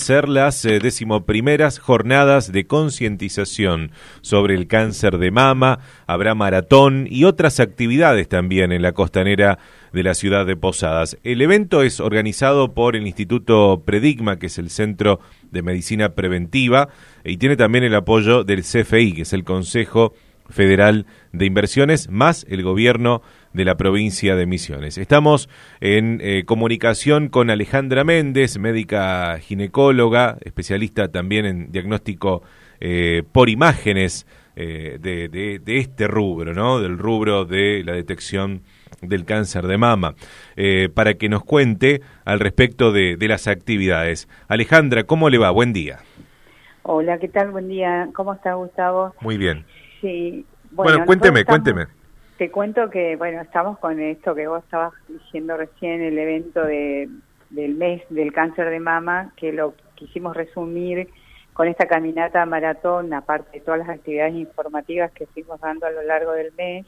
ser las 11ª jornadas de concientización sobre el cáncer de mama. Habrá maratón y otras actividades también en la costanera de la ciudad de Posadas. El evento es organizado por el Instituto Predigma, que es el Centro de Medicina Preventiva, y tiene también el apoyo del CFI, que es el Consejo Federal de Inversiones, más el gobierno de la provincia de Misiones. Estamos en comunicación con Alejandra Méndez, médica ginecóloga, especialista también en diagnóstico por imágenes de este rubro, ¿no? Del rubro de la detección del cáncer de mama, para que nos cuente al respecto de las actividades. Alejandra, ¿cómo le va? Buen día. Hola, ¿qué tal? Buen día. ¿Cómo está, Gustavo? Muy bien. Sí. Bueno, cuénteme. Te cuento que, estamos con esto que vos estabas diciendo recién, el evento del mes del cáncer de mama, que lo quisimos resumir con esta caminata maratón, aparte de todas las actividades informativas que fuimos dando a lo largo del mes,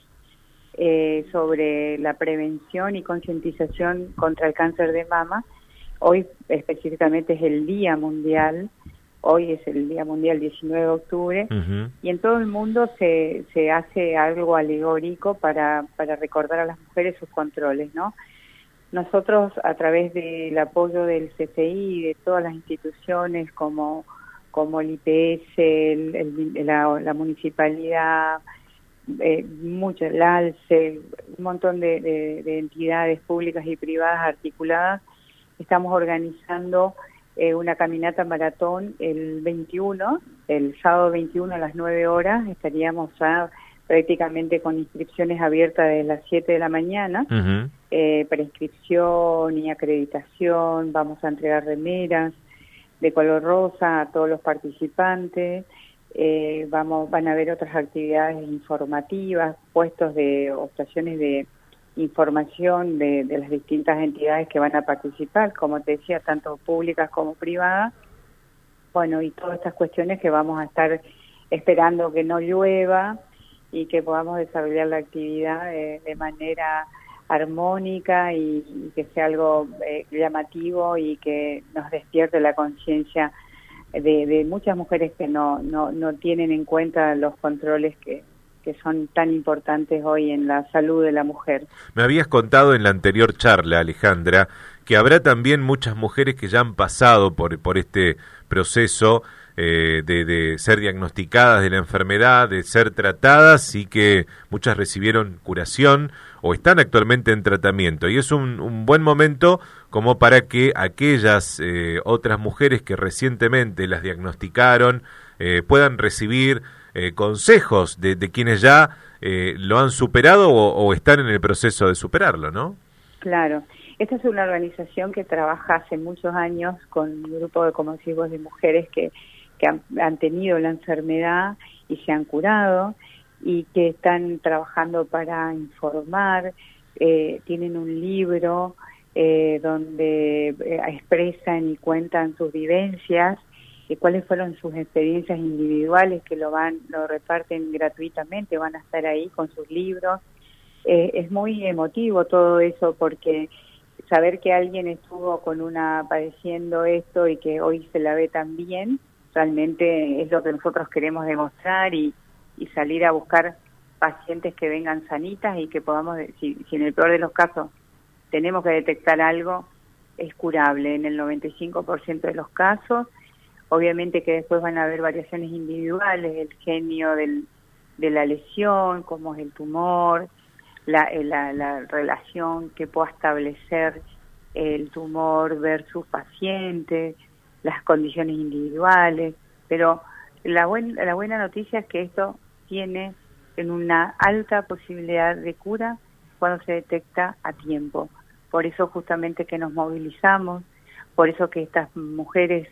sobre la prevención y concientización contra el cáncer de mama. Hoy específicamente es el Día Mundial. Hoy es el Día Mundial 19 de octubre, y en todo el mundo se hace algo alegórico para recordar a las mujeres sus controles, ¿no? Nosotros, a través del apoyo del CFI y de todas las instituciones como el IPS, la municipalidad, el ALCE, un montón de entidades públicas y privadas articuladas, estamos organizando una caminata maratón el sábado 21 a las 9 horas. Estaríamos ya prácticamente con inscripciones abiertas desde las 7 de la mañana, preinscripción y acreditación. Vamos a entregar remeras de color rosa a todos los participantes. Van a haber otras actividades informativas, puestos o estaciones de información de las distintas entidades que van a participar, como te decía, tanto públicas como privadas. Bueno, y todas estas cuestiones que vamos a estar esperando que no llueva y que podamos desarrollar la actividad de manera armónica y que sea algo llamativo y que nos despierte la conciencia de muchas mujeres que no tienen en cuenta los controles que son tan importantes hoy en la salud de la mujer. Me habías contado en la anterior charla, Alejandra, que habrá también muchas mujeres que ya han pasado por este proceso de ser diagnosticadas de la enfermedad, de ser tratadas, y que muchas recibieron curación o están actualmente en tratamiento. Y es un buen momento como para que aquellas otras mujeres que recientemente las diagnosticaron puedan recibir consejos de quienes ya lo han superado o están en el proceso de superarlo, ¿no? Claro. Esta es una organización que trabaja hace muchos años con un grupo de conocidos de mujeres que han tenido la enfermedad y se han curado y que están trabajando para informar. Tienen un libro donde expresan y cuentan sus vivencias, cuáles fueron sus experiencias individuales, que lo reparten gratuitamente, van a estar ahí con sus libros. Es muy emotivo todo eso, porque saber que alguien estuvo padeciendo esto y que hoy se la ve tan bien, realmente es lo que nosotros queremos demostrar y salir a buscar pacientes que vengan sanitas y que podamos, si en el peor de los casos tenemos que detectar algo, es curable en el 95% de los casos. Obviamente que después van a haber variaciones individuales, el genio de la lesión, cómo es el tumor, la relación que pueda establecer el tumor versus paciente, las condiciones individuales, pero la buena noticia es que esto tiene en una alta posibilidad de cura cuando se detecta a tiempo. Por eso justamente que nos movilizamos, por eso que estas mujeres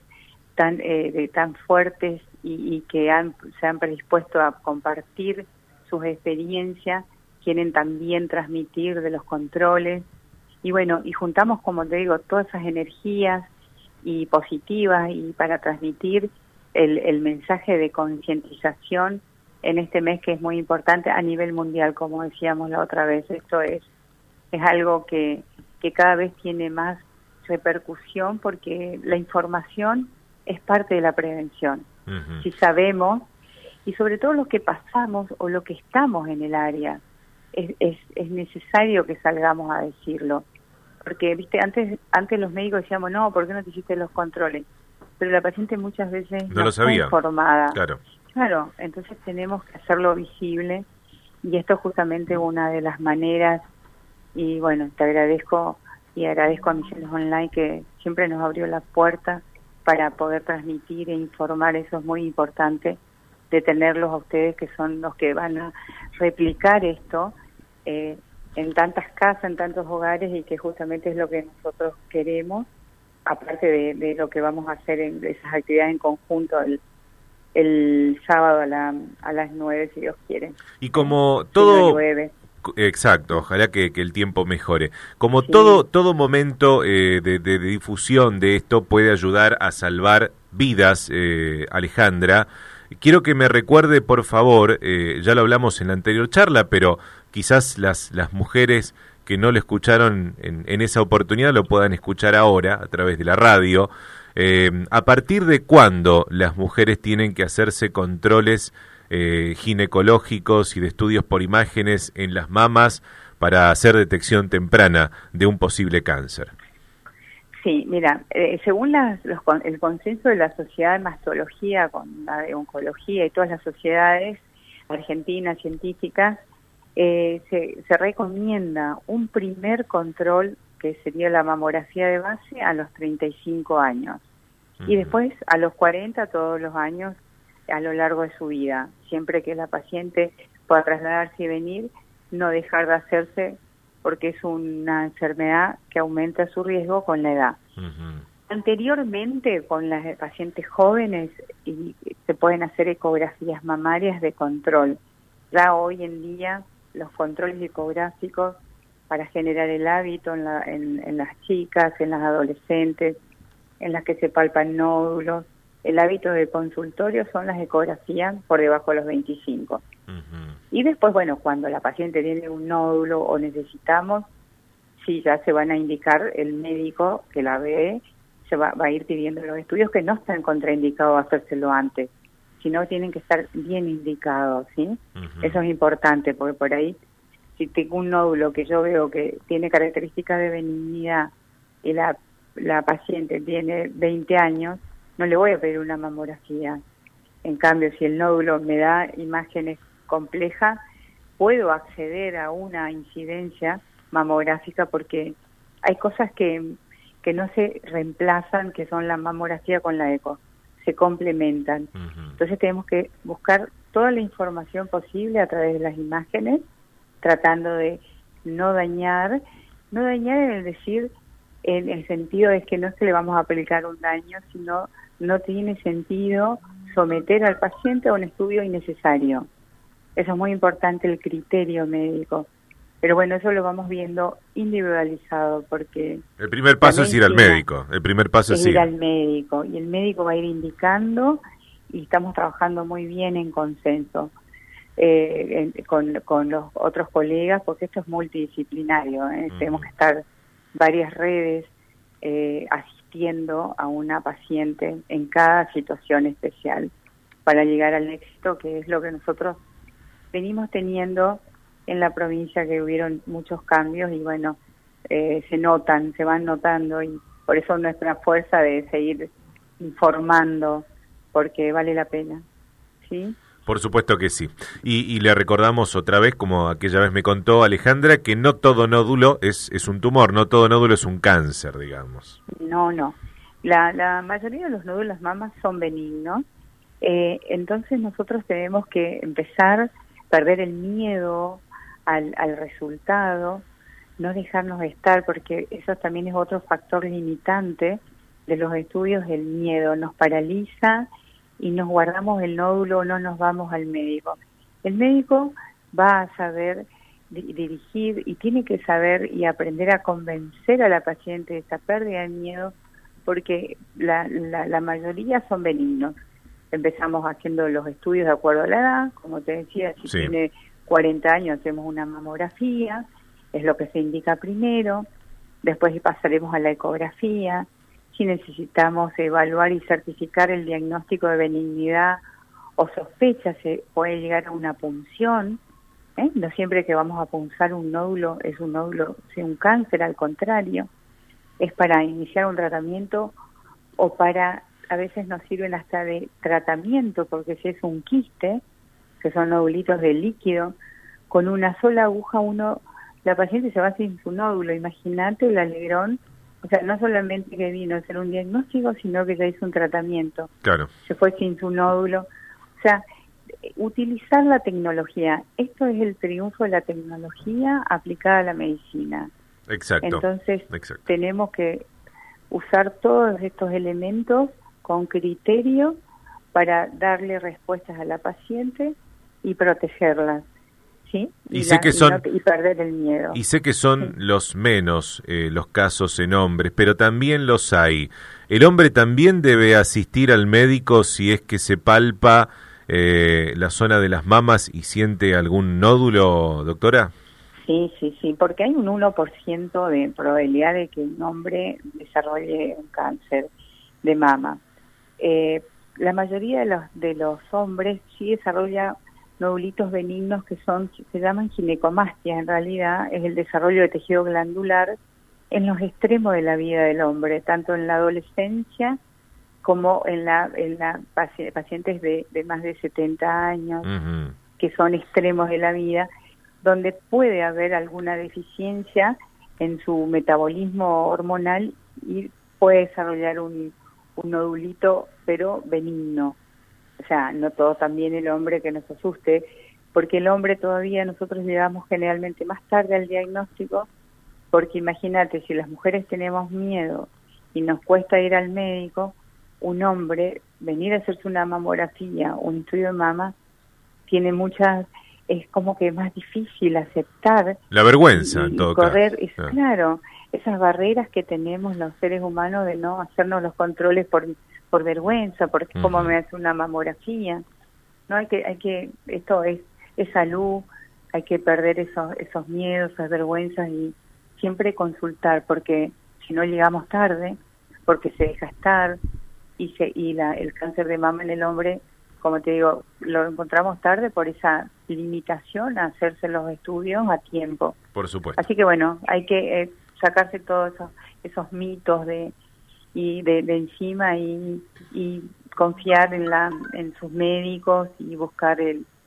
tan fuertes y que se han predispuesto a compartir sus experiencias, quieren también transmitir de los controles, y juntamos, como te digo, todas esas energías y positivas y para transmitir el mensaje de concientización en este mes, que es muy importante a nivel mundial, como decíamos la otra vez. Esto es algo que cada vez tiene más repercusión, porque la información es parte de la prevención. Ujú. Si sabemos, y sobre todo lo que pasamos o lo que estamos en el área, es necesario que salgamos a decirlo. Porque, viste, antes los médicos decíamos, no, ¿por qué no te hiciste los controles? Pero la paciente muchas veces No lo está sabía. informada. Claro. Claro, entonces tenemos que hacerlo visible, y esto es justamente una de las maneras. Y bueno, te agradezco y agradezco a Misiones Online, que siempre nos abrió las puertas para poder transmitir e informar. Eso es muy importante, de tenerlos a ustedes, que son los que van a replicar esto en tantas casas, en tantos hogares, y que justamente es lo que nosotros queremos, aparte de lo que vamos a hacer en esas actividades en conjunto el sábado a las 9, si Dios quiere. Y como Si todo... no llueve. Exacto, ojalá que el tiempo mejore. Como Sí. todo momento de difusión de esto puede ayudar a salvar vidas, Alejandra, quiero que me recuerde, por favor, ya lo hablamos en la anterior charla, pero quizás las mujeres que no lo escucharon en esa oportunidad lo puedan escuchar ahora a través de la radio. ¿A partir de cuándo las mujeres tienen que hacerse controles ginecológicos y de estudios por imágenes en las mamas para hacer detección temprana de un posible cáncer? Sí, mira, según el consenso de la Sociedad de Mastología, con la de Oncología y todas las sociedades argentinas científicas, se recomienda un primer control, que sería la mamografía de base, a los 35 años. Y después a los 40, todos los años a lo largo de su vida, siempre que la paciente pueda trasladarse y venir, no dejar de hacerse, porque es una enfermedad que aumenta su riesgo con la edad. Anteriormente, con las pacientes jóvenes, y se pueden hacer ecografías mamarias de control. Ya hoy en día los controles ecográficos para generar el hábito en las chicas, en las adolescentes, en las que se palpan nódulos, el hábito de consultorio son las ecografías por debajo de los 25. Y después, bueno, cuando la paciente tiene un nódulo o necesitamos, sí, ya se van a indicar, el médico que la ve se va a ir pidiendo los estudios, que no están contraindicados a hacérselo antes, sino tienen que estar bien indicados, ¿sí? Eso es importante, porque por ahí, si tengo un nódulo que yo veo que tiene características de benignidad y la paciente tiene 20 años, no le voy a pedir una mamografía. En cambio, si el nódulo me da imágenes complejas, puedo acceder a una incidencia mamográfica, porque hay cosas que no se reemplazan, que son la mamografía con la eco, se complementan. Entonces tenemos que buscar toda la información posible a través de las imágenes, tratando de no dañar en el decir, en el sentido es que no es que le vamos a aplicar un daño, sino no tiene sentido someter al paciente a un estudio innecesario. Eso es muy importante, el criterio médico. Pero bueno, eso lo vamos viendo individualizado, porque... El primer paso es ir al médico, el primer paso es ir al médico, y el médico va a ir indicando, y estamos trabajando muy bien en consenso con los otros colegas, porque esto es multidisciplinario, tenemos que estar varias redes asistiendo a una paciente en cada situación especial para llegar al éxito, que es lo que nosotros venimos teniendo en la provincia, que hubieron muchos cambios y bueno, se van notando, y por eso nuestra fuerza de seguir informando, porque vale la pena, ¿sí? Por supuesto que sí. Y le recordamos otra vez, como aquella vez me contó Alejandra, que no todo nódulo es un tumor, no todo nódulo es un cáncer, digamos. No. La mayoría de los nódulos mamas son benignos. Entonces nosotros tenemos que empezar a perder el miedo al resultado, no dejarnos estar, porque eso también es otro factor limitante de los estudios. El miedo nos paraliza y nos guardamos el nódulo o no nos vamos al médico. El médico va a saber dirigir y tiene que saber y aprender a convencer a la paciente de esta pérdida de miedo, porque la mayoría son benignos. Empezamos haciendo los estudios de acuerdo a la edad, como te decía, si tiene 40 años hacemos una mamografía, es lo que se indica primero, después pasaremos a la ecografía. si necesitamos evaluar y certificar el diagnóstico de benignidad o sospecha, se puede llegar a una punción. No siempre que vamos a punzar un nódulo es un nódulo, sea un cáncer, al contrario, es para iniciar un tratamiento o a veces nos sirven hasta de tratamiento, porque si es un quiste, que son nódulitos de líquido, con una sola aguja la paciente se va sin su nódulo. Imagínate el alegrón, o sea, no solamente que vino a hacer un diagnóstico, sino que ya hizo un tratamiento. Claro. Se fue sin su nódulo. O sea, utilizar la tecnología. Esto es el triunfo de la tecnología aplicada a la medicina. Exacto. Entonces, tenemos que usar todos estos elementos con criterio para darle respuestas a la paciente y protegerla, ¿sí? Y perder el miedo. Y sé que son los menos los casos en hombres, pero también los hay. ¿El hombre también debe asistir al médico si es que se palpa la zona de las mamas y siente algún nódulo, doctora? Sí, porque hay un 1% de probabilidad de que un hombre desarrolle un cáncer de mama. La mayoría de los hombres sí desarrolla nódulitos benignos que se llaman ginecomastia. En realidad es el desarrollo de tejido glandular en los extremos de la vida del hombre, tanto en la adolescencia como en pacientes de más de 70 años, que son extremos de la vida, donde puede haber alguna deficiencia en su metabolismo hormonal y puede desarrollar un nodulito, pero benigno. O sea, no todo también el hombre, que nos asuste, porque el hombre todavía nosotros llegamos generalmente más tarde al diagnóstico, porque imagínate, si las mujeres tenemos miedo y nos cuesta ir al médico, un hombre venir a hacerse una mamografía, un estudio de mama, tiene es como que más difícil aceptar. La vergüenza, en todo correr, caso. Claro, esas barreras que tenemos los seres humanos de no hacernos los controles por vergüenza, porque cómo me hace una mamografía. No hay que esto es salud, hay que perder esos miedos, esas vergüenzas y siempre consultar, porque si no llegamos tarde, porque se deja estar el cáncer de mama en el hombre, como te digo, lo encontramos tarde por esa limitación a hacerse los estudios a tiempo. Por supuesto. Así que bueno, hay que sacarse todos esos mitos de encima y confiar en sus médicos y buscar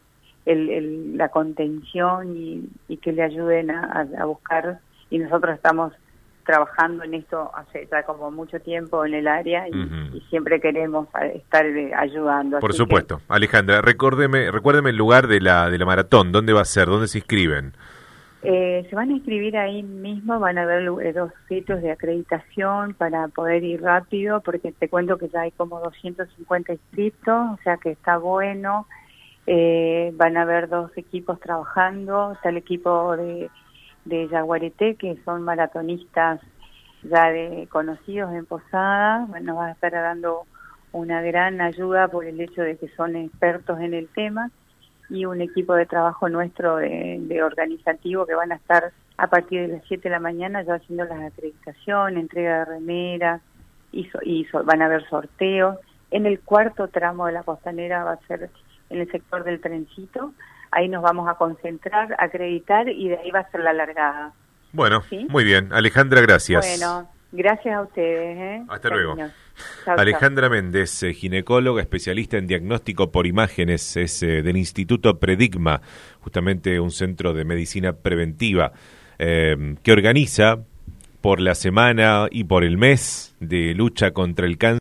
la contención y que le ayuden a buscar. Y nosotros estamos trabajando en esto hace ya como mucho tiempo en el área y siempre queremos estar ayudando. Por supuesto. Alejandra, recuérdeme el lugar de la maratón. ¿Dónde va a ser? ¿Dónde se inscriben? Se van a inscribir ahí mismo, van a haber 2 sitios de acreditación para poder ir rápido, porque te cuento que ya hay como 250 inscritos, o sea que está bueno. Van a haber 2 equipos trabajando, está el equipo de Yaguareté, que son maratonistas ya conocidos en Posada. Bueno, va a estar dando una gran ayuda por el hecho de que son expertos en el tema, y un equipo de trabajo nuestro de organizativo que van a estar a partir de las 7 de la mañana ya haciendo las acreditaciones, entrega de remeras y van a haber sorteos. En el 4.º tramo de la costanera va a ser en el sector del Trencito. Ahí nos vamos a concentrar, acreditar y de ahí va a ser la largada. Bueno, ¿sí? Muy bien. Alejandra, gracias. Bueno, gracias a ustedes. Hasta luego. Chau, Alejandra Méndez, ginecóloga, especialista en diagnóstico por imágenes, es del Instituto Predigma, justamente un centro de medicina preventiva que organiza por la semana y por el mes de lucha contra el cáncer